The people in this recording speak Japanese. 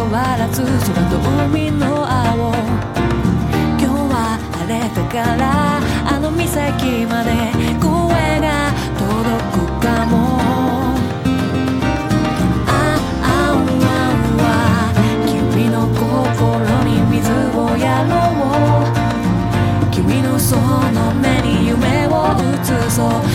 変わらず空と海の青、今日は晴れたからあの岬まで声が届くかも。君の心に水をやろう、君のその目に夢を映そう。